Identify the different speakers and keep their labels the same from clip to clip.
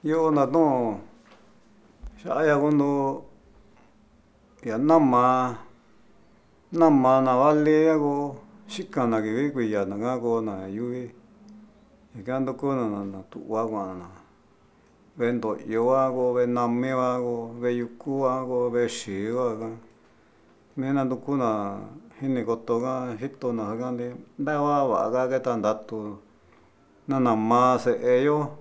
Speaker 1: Yo na no ya cuando ya nama na vale go shikana que vi ya na go na yuvi ikando ko na tu agua na vendo yo hago ve name hago ve yuku hago ve shi hago me na do kuna hine goto ga hito na ga de da wa ga ke tan datu na nama se yo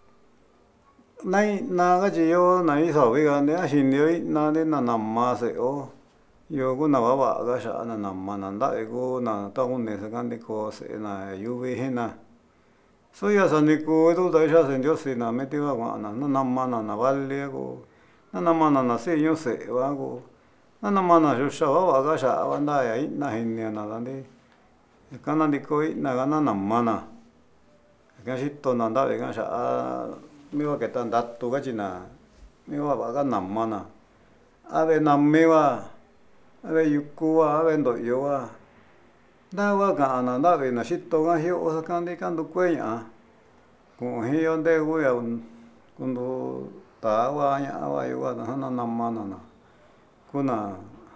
Speaker 1: nai na ga ji yo nai sa vi ga ne a hin de na de na nama se o yo go na wa ga sha na nama na da e go na ta un ne se ga de ko se na yu vi hina so ya sa ni ko do da sha se yo se na me te wa na na nama na vale go na nama na se yo se wa go na nama na yo sha wa ga sha wa na ya na hin ne na da de ka na di ko na ga na nama na ga shi to na da ve ga sha me wa ke tan datu ga ji na me wa ga nama na a ve na me wa a ve yuku wa a ve ndo yo wa da wa ga na da ve na shi to ga hi o sa kan de kan do kue ya ko hi on de go ya kun do ta wa ya wa yo wa na nama na ko na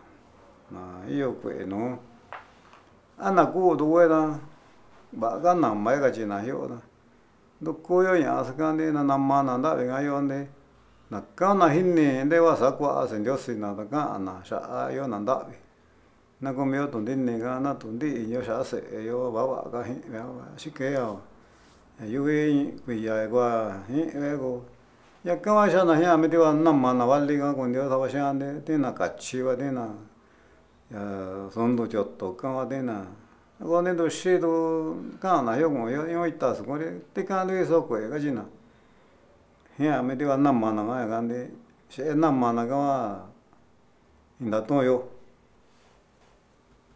Speaker 1: yo kue no ana ku do we na ba ga nama ga ji na hi o na do ko yo ya sa kan de na nama na da ve ga yo de na ka na hin ne de wa sa kwa a sen yo si na da ka na sha yo na da ve na ko me yo to de ne ga na to de yo sha se yo ba wa ga hi ya shi ke ya yu ve kui ya gua hi ve go ya ka wa sha na ya me de wa nama na va li ga con yo sa wa sha de na ka chi wa de na ya son doちょっとかわでなgo ne do shi do ka na yo go yo ita su ko de te ka de so ko ga ji na ya me de wa nama na ga ga de she nama na ga wa inda to yo